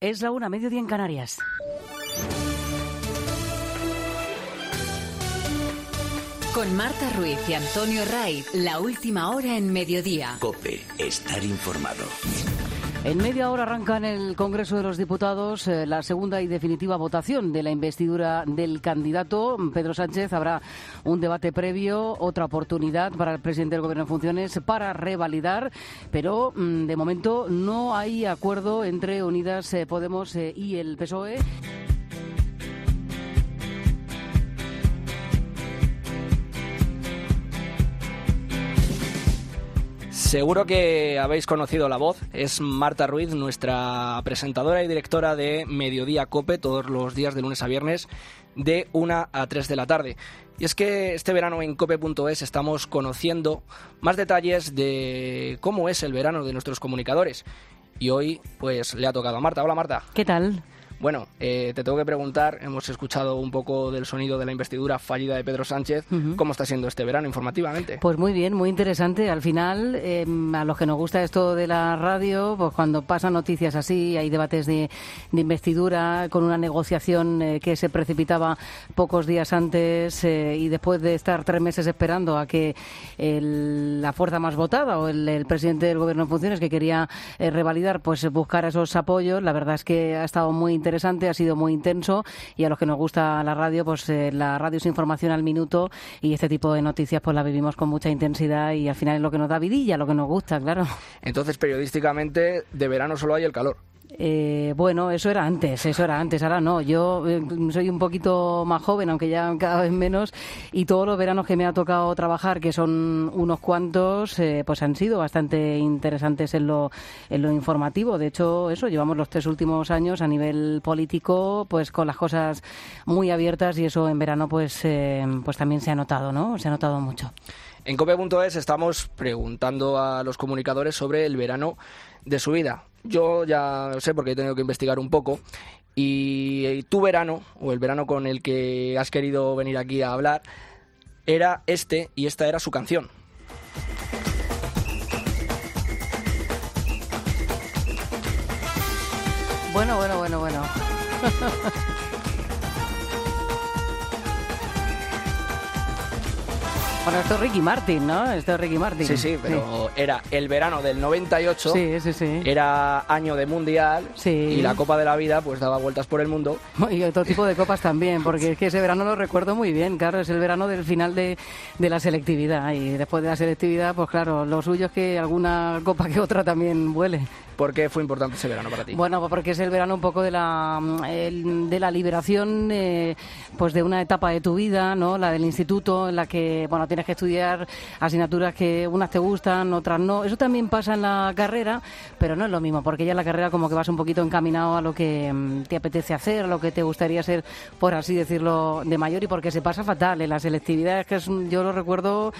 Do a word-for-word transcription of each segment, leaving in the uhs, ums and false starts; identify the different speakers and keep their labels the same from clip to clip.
Speaker 1: Es la una, mediodía en Canarias.
Speaker 2: Con Marta Ruiz y Antonio Ray, la última hora en mediodía.
Speaker 3: COPE, estar informado.
Speaker 1: En media hora arranca en el Congreso de los Diputados eh, la segunda y definitiva votación de la investidura del candidato Pedro Sánchez. Habrá un debate previo, otra oportunidad para el presidente del Gobierno en funciones para revalidar, pero mmm, de momento no hay acuerdo entre Unidas eh, Podemos eh, y el P S O E.
Speaker 4: Seguro que habéis conocido la voz, es Marta Ruiz, nuestra presentadora y directora de Mediodía COPE, todos los días de lunes a viernes, de una a tres de la tarde. Y es que este verano en cope punto es estamos conociendo más detalles de cómo es el verano de nuestros comunicadores. Y hoy, pues, le ha tocado a Marta. Hola, Marta.
Speaker 1: ¿Qué tal?
Speaker 4: Bueno, eh, te tengo que preguntar, hemos escuchado un poco del sonido de la investidura fallida de Pedro Sánchez, uh-huh. ¿Cómo está siendo este verano informativamente?
Speaker 1: Pues muy bien, muy interesante. Al final, eh, a los que nos gusta esto de la radio, pues cuando pasan noticias así, hay debates de, de investidura con una negociación eh, que se precipitaba pocos días antes eh, y después de estar tres meses esperando a que el, la fuerza más votada o el, el presidente del Gobierno en funciones que quería eh, revalidar, pues buscar esos apoyos. La verdad es que ha estado muy interesante. Interesante, ha sido muy intenso y a los que nos gusta la radio, pues eh, la radio es información al minuto y este tipo de noticias pues la vivimos con mucha intensidad y al final es lo que nos da vidilla, lo que nos gusta, claro.
Speaker 4: Entonces, periodísticamente, de verano solo hay el calor.
Speaker 1: Eh, bueno, eso era antes, eso era antes, ahora no. Yo eh, soy un poquito más joven, aunque ya cada vez menos, y todos los veranos que me ha tocado trabajar, que son unos cuantos, eh, pues han sido bastante interesantes en lo, en lo informativo. De hecho, eso, llevamos los tres últimos años a nivel político, pues con las cosas muy abiertas y eso en verano pues, eh, pues también se ha notado, ¿no? Se ha notado mucho.
Speaker 4: En cope punto es estamos preguntando a los comunicadores sobre el verano de su vida. Yo ya lo sé porque he tenido que investigar un poco. Y tu verano, o el verano con el que has querido venir aquí a hablar, era este y esta era su canción.
Speaker 1: Bueno, bueno, bueno, bueno. Bueno, esto es Ricky Martin, ¿no? Esto es Ricky Martin.
Speaker 4: Sí, sí, pero sí. Era el verano del noventa y ocho.
Speaker 1: Sí, sí, sí.
Speaker 4: Era año de mundial.
Speaker 1: Sí.
Speaker 4: Y la Copa de la Vida pues daba vueltas por el mundo.
Speaker 1: Y otro tipo de copas también, porque es que ese verano lo recuerdo muy bien. Claro, es el verano del final de, de la selectividad. Y después de la selectividad, pues claro, lo suyo es que alguna copa que otra también vuele.
Speaker 4: ¿Por qué fue importante ese verano para ti?
Speaker 1: Bueno, porque es el verano un poco de la el, de la liberación eh, pues de una etapa de tu vida, ¿no? La del instituto, en la que bueno tienes que estudiar asignaturas que unas te gustan, otras no. Eso también pasa en la carrera, pero no es lo mismo, porque ya en la carrera como que vas un poquito encaminado a lo que um, te apetece hacer, a lo que te gustaría ser, por así decirlo, de mayor, y porque se pasa fatal en la selectividad. Es que es, yo lo recuerdo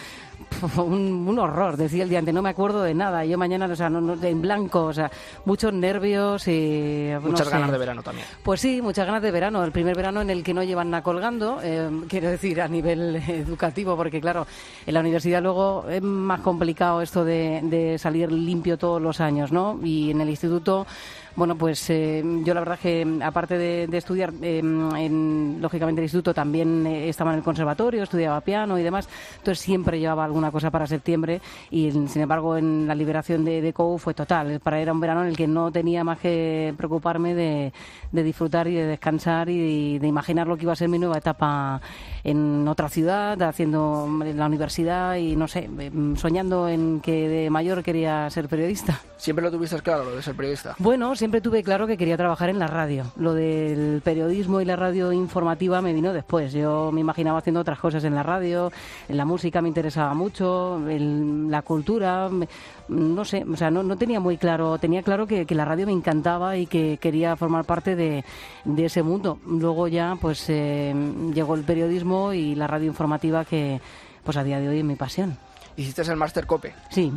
Speaker 1: un, un horror. Decía el día antes, no me acuerdo de nada. Yo mañana, o sea, no, no, en blanco, o sea, muchos nervios y...
Speaker 4: Muchas
Speaker 1: no
Speaker 4: ganas
Speaker 1: sé.
Speaker 4: de verano también.
Speaker 1: Pues sí, muchas ganas de verano. El primer verano en el que no llevan nada colgando, eh, quiero decir, a nivel educativo, porque claro, en la universidad luego es más complicado esto de, de salir limpio todos los años, ¿no? Y en el instituto... Bueno, pues eh, yo la verdad es que aparte de, de estudiar, eh, en, lógicamente el instituto también eh, estaba en el conservatorio, estudiaba piano y demás, entonces siempre llevaba alguna cosa para septiembre y sin embargo en la liberación de, de C O U fue total. Para era un verano en el que no tenía más que preocuparme de, de disfrutar y de descansar y de, de imaginar lo que iba a ser mi nueva etapa en otra ciudad, haciendo la universidad y no sé, soñando en que de mayor quería ser periodista.
Speaker 4: ¿Siempre lo tuviste claro, lo de ser periodista?
Speaker 1: Bueno, siempre tuve claro que quería trabajar en la radio. Lo del periodismo y la radio informativa me vino después. Yo me imaginaba haciendo otras cosas en la radio, en la música me interesaba mucho, en la cultura, me, no sé, o sea, no, no tenía muy claro, tenía claro que, que la radio me encantaba y que quería formar parte de, de ese mundo. Luego ya, pues, eh, llegó el periodismo y la radio informativa que, pues, a día de hoy es mi pasión.
Speaker 4: ¿Hiciste el máster COPE?
Speaker 1: Sí.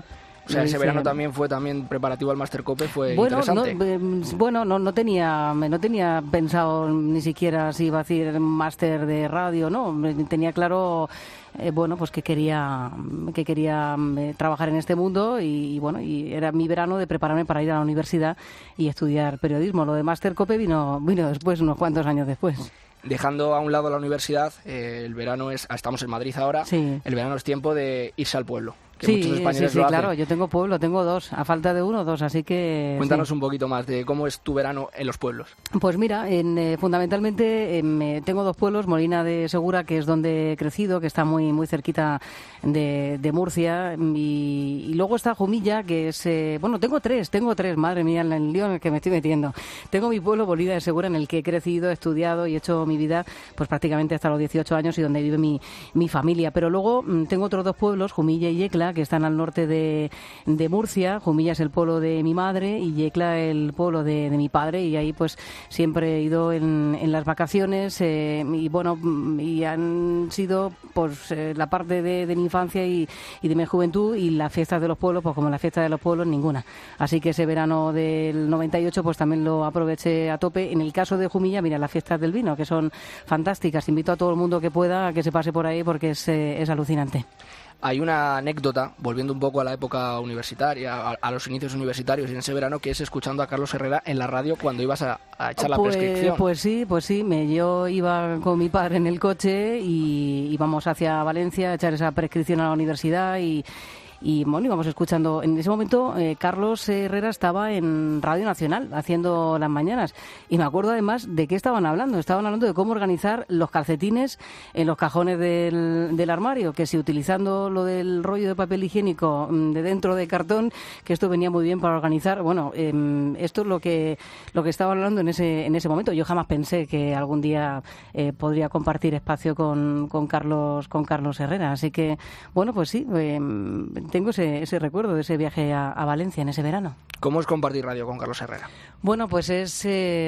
Speaker 4: O sea,
Speaker 1: Lo
Speaker 4: ese
Speaker 1: hice-
Speaker 4: verano también fue también preparativo al Máster Cope, fue
Speaker 1: Bueno, no,
Speaker 4: interesante.
Speaker 1: eh, bueno, no, no tenía, no tenía pensado ni siquiera si iba a hacer máster de radio, no, tenía claro, eh, bueno, pues que quería, que quería eh, trabajar en este mundo y, y bueno, y era mi verano de prepararme para ir a la universidad y estudiar periodismo. Lo de Máster Cope vino, vino después, unos cuantos años después.
Speaker 4: Dejando a un lado la universidad, eh, el verano es, estamos en Madrid ahora,
Speaker 1: Sí.
Speaker 4: el verano es tiempo de irse al pueblo. Que
Speaker 1: Sí,
Speaker 4: muchos
Speaker 1: sí,
Speaker 4: españoles
Speaker 1: sí,
Speaker 4: lo hacen.
Speaker 1: claro, yo tengo pueblo, tengo dos, a falta de uno, dos, así que...
Speaker 4: Cuéntanos
Speaker 1: sí.
Speaker 4: un poquito más de cómo es tu verano en los pueblos.
Speaker 1: Pues mira, en, eh, fundamentalmente em, eh, tengo dos pueblos, Molina de Segura, que es donde he crecido, que está muy muy cerquita de, de Murcia, y, y luego está Jumilla, que es... eh, bueno, tengo tres, tengo tres, madre mía, en el lío en el que me estoy metiendo. Tengo mi pueblo, Molina de Segura, en el que he crecido, he estudiado y he hecho mi vida pues prácticamente hasta los dieciocho años y donde vive mi, mi familia. Pero luego mm, tengo otros dos pueblos, Jumilla y Yecla, que están al norte de, de Murcia. Jumilla es el pueblo de mi madre y Yecla el pueblo de, de mi padre, y ahí pues siempre he ido en, en las vacaciones eh, y bueno, mm, y han sido pues eh, la parte de, de mi infancia y, y de mi juventud, y las fiestas de los pueblos, pues como la fiesta de los pueblos, ninguna. Así que ese verano del noventa y ocho pues también lo aproveché a tope. En el caso de Jumilla, mira, las fiestas del vino, que son fantásticas. Invito a todo el mundo que pueda a que se pase por ahí porque es, eh, es alucinante.
Speaker 4: Hay una anécdota, volviendo un poco a la época universitaria, a, a los inicios universitarios y en ese verano, que es escuchando a Carlos Herrera en la radio cuando ibas a, a echar la
Speaker 1: Pues,
Speaker 4: prescripción.
Speaker 1: pues sí, pues sí. Me, yo iba con mi padre en el coche y íbamos hacia Valencia a echar esa prescripción a la universidad y... Y bueno, íbamos escuchando. En ese momento, eh, Carlos Herrera estaba en Radio Nacional haciendo las mañanas. Y me acuerdo además de qué estaban hablando. Estaban hablando de cómo organizar los calcetines en los cajones del, del armario. Que si utilizando lo del rollo de papel higiénico mm, de dentro de cartón, que esto venía muy bien para organizar. Bueno, eh, esto es lo que lo que estaban hablando en ese en ese momento. Yo jamás pensé que algún día eh, podría compartir espacio con, con Carlos con Carlos Herrera. Así que, bueno, pues sí. Eh, tengo ese, ese recuerdo de ese viaje a, a Valencia en ese verano.
Speaker 4: ¿Cómo es compartir radio con Carlos Herrera?
Speaker 1: Bueno, pues es eh,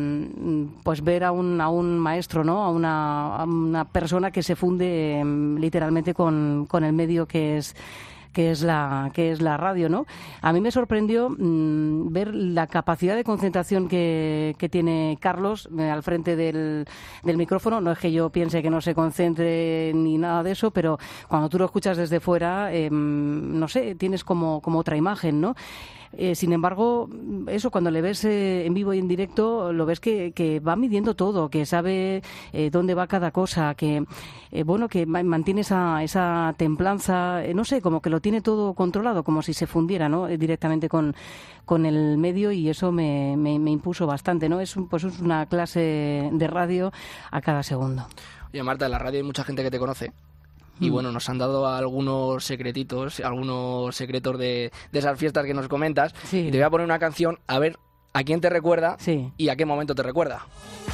Speaker 1: pues ver a un, a un maestro, ¿no? A una, a una persona que se funde eh, literalmente con, con el medio que es que es la que es la radio, ¿no? A mí me sorprendió mmm, ver la capacidad de concentración que, que tiene Carlos eh, al frente del, del micrófono. No es que yo piense que no se concentre ni nada de eso, pero cuando tú lo escuchas desde fuera, eh, no sé, tienes como, como otra imagen, ¿no? Eh, sin embargo, eso cuando le ves eh, en vivo y en directo, lo ves que, que va midiendo todo, que sabe eh, dónde va cada cosa, que eh, bueno, que ma- mantiene esa, esa templanza, eh, no sé, como que lo tiene todo controlado, como si se fundiera, ¿no? Eh, directamente con, con el medio, y eso me, me, me impuso bastante, ¿no? Es un, pues es una clase de radio a cada segundo.
Speaker 4: Oye, Marta, en la radio hay mucha gente que te conoce. Y bueno, nos han dado algunos secretitos, algunos secretos de, de esas fiestas que nos comentas.
Speaker 1: Sí.
Speaker 4: Y te voy a poner una canción a ver a quién te recuerda
Speaker 1: Sí.
Speaker 4: y a qué momento te recuerda.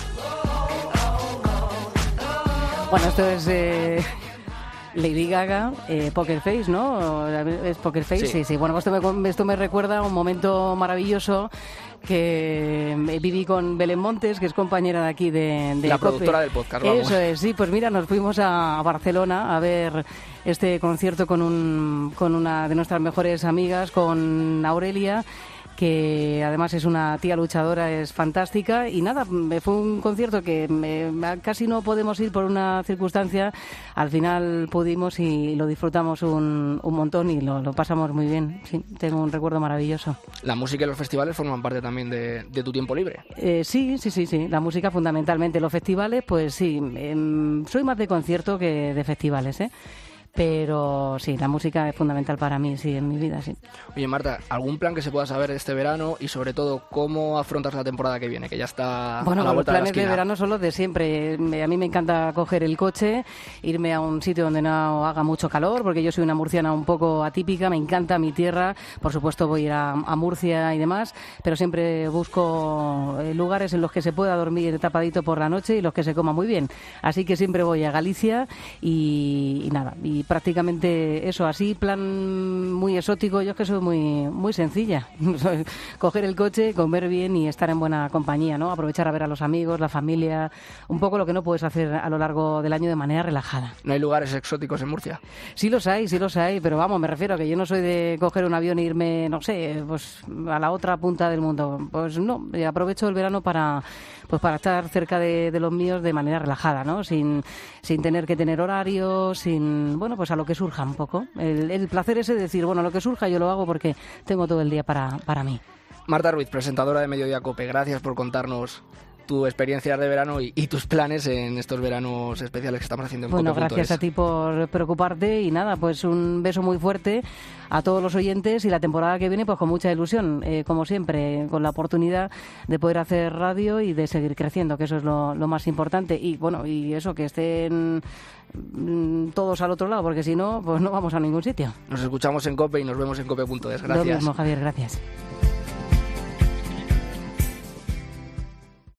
Speaker 1: Bueno, esto es eh, Lady Gaga, eh, Poker Face, ¿no? ¿Es Poker Face?
Speaker 4: Sí.
Speaker 1: Sí, sí. Bueno, esto me, esto me recuerda a un momento maravilloso que viví con Belén Montes, que es compañera de aquí de, de
Speaker 4: La
Speaker 1: COPE.
Speaker 4: productora del podcast, vamos.
Speaker 1: Eso es, sí, pues mira, nos fuimos a Barcelona a ver este concierto con, un, con una de nuestras mejores amigas, con Aurelia, que además es una tía luchadora, es fantástica, y nada, fue un concierto que me, casi no podemos ir por una circunstancia, al final pudimos y lo disfrutamos un, un montón y lo, lo pasamos muy bien, sí, tengo un recuerdo maravilloso.
Speaker 4: La música y los festivales forman parte también de, de tu tiempo libre.
Speaker 1: Eh, sí, sí, sí, sí, la música fundamentalmente, los festivales, pues sí, eh, soy más de concierto que de festivales, ¿eh? Pero sí, la música es fundamental para mí, sí, en mi vida, sí.
Speaker 4: Oye, Marta, ¿algún plan que se pueda saber este verano y sobre todo cómo afrontas la temporada que viene, que ya está
Speaker 1: Bueno,
Speaker 4: a la
Speaker 1: los
Speaker 4: vuelta de la
Speaker 1: planes de,
Speaker 4: esquina?
Speaker 1: verano son los de siempre. Me- A mí me encanta coger el coche, irme a un sitio donde no haga mucho calor, porque yo soy una murciana un poco atípica, me encanta mi tierra, por supuesto voy a ir a, a Murcia y demás, pero siempre busco eh, lugares en los que se pueda dormir tapadito por la noche y los que se coma muy bien. Así que siempre voy a Galicia y, y nada, y prácticamente eso, así, plan muy exótico, yo es que soy muy, muy sencilla. Coger el coche, comer bien y estar en buena compañía, ¿no? Aprovechar a ver a los amigos, la familia, un poco lo que no puedes hacer a lo largo del año de manera relajada.
Speaker 4: ¿No hay lugares exóticos en Murcia?
Speaker 1: Sí los hay, sí los hay, pero vamos, me refiero a que yo no soy de coger un avión e irme, no sé, pues a la otra punta del mundo. Pues no, aprovecho el verano para, pues para estar cerca de, de los míos de manera relajada, ¿no? Sin, sin tener que tener horarios, sin, bueno, pues a lo que surja un poco. El, el placer ese de decir, bueno, lo que surja yo lo hago porque tengo todo el día para, para mí.
Speaker 4: Marta Ruiz, presentadora de Mediodía Cope, gracias por contarnos tu experiencia de verano y, y tus planes en estos veranos especiales que estamos haciendo en
Speaker 1: Bueno,
Speaker 4: Cope punto es.
Speaker 1: Gracias a ti por preocuparte y nada, pues un beso muy fuerte a todos los oyentes y la temporada que viene pues con mucha ilusión, eh, como siempre, con la oportunidad de poder hacer radio y de seguir creciendo, que eso es lo, lo más importante y bueno, y eso, que estén mm, todos al otro lado, porque si no, pues no vamos a ningún sitio.
Speaker 4: Nos escuchamos en Cope y nos vemos en Cope punto es. Gracias.
Speaker 1: Lo mismo, Javier, gracias.